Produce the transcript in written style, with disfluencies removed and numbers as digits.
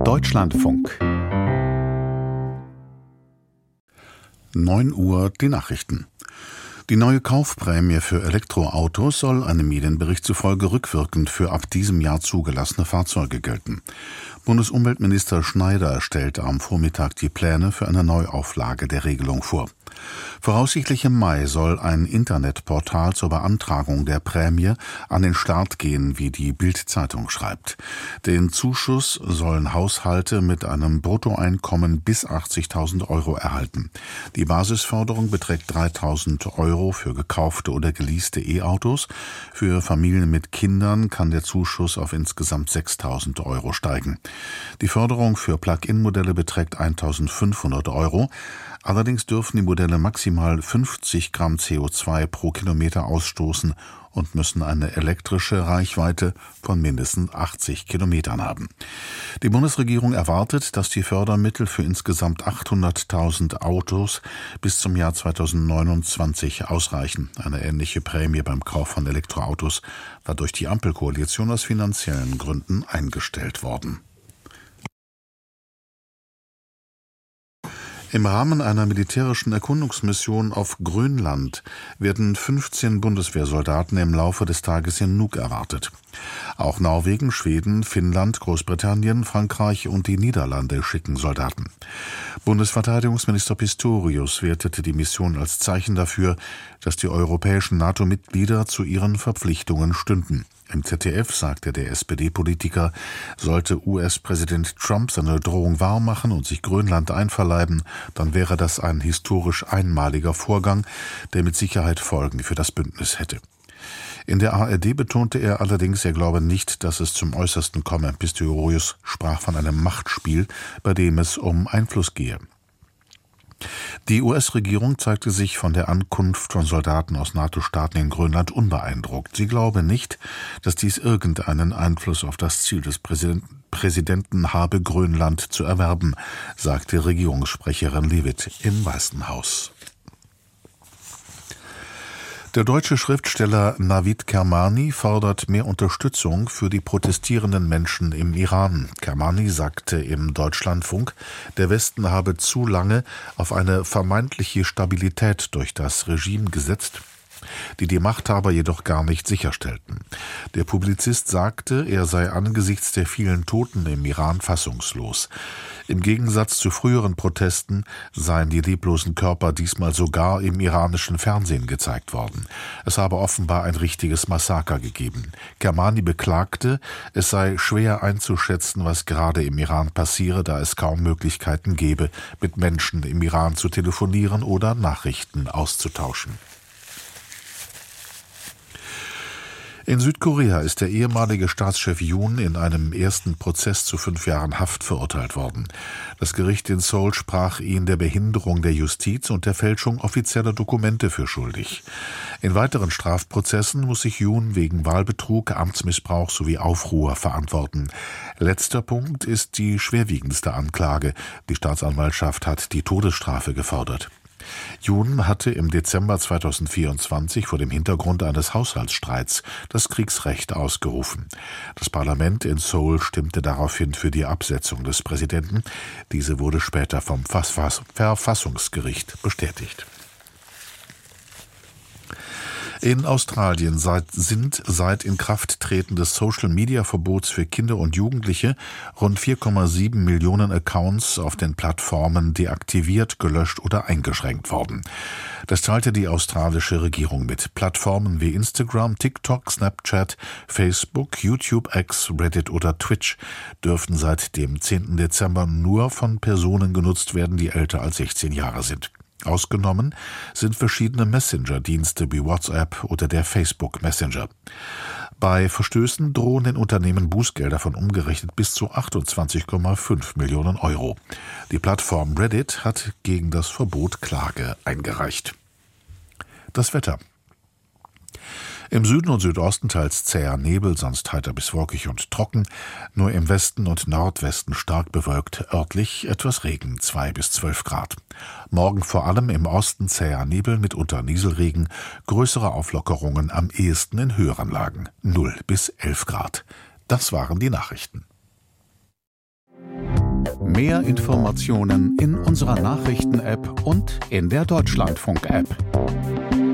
Deutschlandfunk. 9 Uhr die Nachrichten. Die neue Kaufprämie für Elektroautos soll einem Medienbericht zufolge rückwirkend für ab diesem Jahr zugelassene Fahrzeuge gelten. Bundesumweltminister Schneider stellte am Vormittag die Pläne für eine Neuauflage der Regelung vor. Voraussichtlich im Mai soll ein Internetportal zur Beantragung der Prämie an den Start gehen, wie die Bild-Zeitung schreibt. Den Zuschuss sollen Haushalte mit einem Bruttoeinkommen bis 80.000 Euro erhalten. Die Basisförderung beträgt 3.000 Euro für gekaufte oder geleaste E-Autos. Für Familien mit Kindern kann der Zuschuss auf insgesamt 6.000 Euro steigen. Die Förderung für Plug-in-Modelle beträgt 1.500 Euro. Allerdings dürfen die Modelle maximal 50 Gramm CO2 pro Kilometer ausstoßen und müssen eine elektrische Reichweite von mindestens 80 Kilometern haben. Die Bundesregierung erwartet, dass die Fördermittel für insgesamt 800.000 Autos bis zum Jahr 2029 ausreichen. Eine ähnliche Prämie beim Kauf von Elektroautos war durch die Ampelkoalition aus finanziellen Gründen eingestellt worden. Im Rahmen einer militärischen Erkundungsmission auf Grönland werden 15 Bundeswehrsoldaten im Laufe des Tages in Nuuk erwartet. Auch Norwegen, Schweden, Finnland, Großbritannien, Frankreich und die Niederlande schicken Soldaten. Bundesverteidigungsminister Pistorius wertete die Mission als Zeichen dafür, dass die europäischen NATO-Mitglieder zu ihren Verpflichtungen stünden. Im ZDF sagte der SPD-Politiker, sollte US-Präsident Trump seine Drohung wahrmachen und sich Grönland einverleiben, dann wäre das ein historisch einmaliger Vorgang, der mit Sicherheit Folgen für das Bündnis hätte. In der ARD betonte er allerdings, er glaube nicht, dass es zum Äußersten komme. Pistorius sprach von einem Machtspiel, bei dem es um Einfluss gehe. Die US-Regierung zeigte sich von der Ankunft von Soldaten aus NATO-Staaten in Grönland unbeeindruckt. Sie glaube nicht, dass dies irgendeinen Einfluss auf das Ziel des Präsidenten habe, Grönland zu erwerben, sagte Regierungssprecherin Leavitt im Weißen Haus. Der deutsche Schriftsteller Navid Kermani fordert mehr Unterstützung für die protestierenden Menschen im Iran. Kermani sagte im Deutschlandfunk, der Westen habe zu lange auf eine vermeintliche Stabilität durch das Regime gesetzt, die Machthaber jedoch gar nicht sicherstellten. Der Publizist sagte, er sei angesichts der vielen Toten im Iran fassungslos. Im Gegensatz zu früheren Protesten seien die leblosen Körper diesmal sogar im iranischen Fernsehen gezeigt worden. Es habe offenbar ein richtiges Massaker gegeben. Kermani beklagte, es sei schwer einzuschätzen, was gerade im Iran passiere, da es kaum Möglichkeiten gebe, mit Menschen im Iran zu telefonieren oder Nachrichten auszutauschen. In Südkorea ist der ehemalige Staatschef Yoon in einem ersten Prozess zu 5 Jahren Haft verurteilt worden. Das Gericht in Seoul sprach ihn der Behinderung der Justiz und der Fälschung offizieller Dokumente für schuldig. In weiteren Strafprozessen muss sich Yoon wegen Wahlbetrug, Amtsmissbrauch sowie Aufruhr verantworten. Letzter Punkt ist die schwerwiegendste Anklage. Die Staatsanwaltschaft hat die Todesstrafe gefordert. Yoon hatte im Dezember 2024 vor dem Hintergrund eines Haushaltsstreits das Kriegsrecht ausgerufen. Das Parlament in Seoul stimmte daraufhin für die Absetzung des Präsidenten. Diese wurde später vom Verfassungsgericht bestätigt. In Australien sind seit Inkrafttreten des Social-Media-Verbots für Kinder und Jugendliche rund 4,7 Millionen Accounts auf den Plattformen deaktiviert, gelöscht oder eingeschränkt worden. Das teilte die australische Regierung mit. Plattformen wie Instagram, TikTok, Snapchat, Facebook, YouTube, X, Reddit oder Twitch dürfen seit dem 10. Dezember nur von Personen genutzt werden, die älter als 16 Jahre sind. Ausgenommen sind verschiedene Messenger-Dienste wie WhatsApp oder der Facebook Messenger. Bei Verstößen drohen den Unternehmen Bußgelder von umgerechnet bis zu 28,5 Millionen Euro. Die Plattform Reddit hat gegen das Verbot Klage eingereicht. Das Wetter. Im Süden und Südosten teils zäher Nebel, sonst heiter bis wolkig und trocken. Nur im Westen und Nordwesten stark bewölkt, örtlich etwas Regen, 2 bis 12 Grad. Morgen vor allem im Osten zäher Nebel, mitunter Nieselregen, größere Auflockerungen am ehesten in höheren Lagen, 0 bis 11 Grad. Das waren die Nachrichten. Mehr Informationen in unserer Nachrichten-App und in der Deutschlandfunk-App.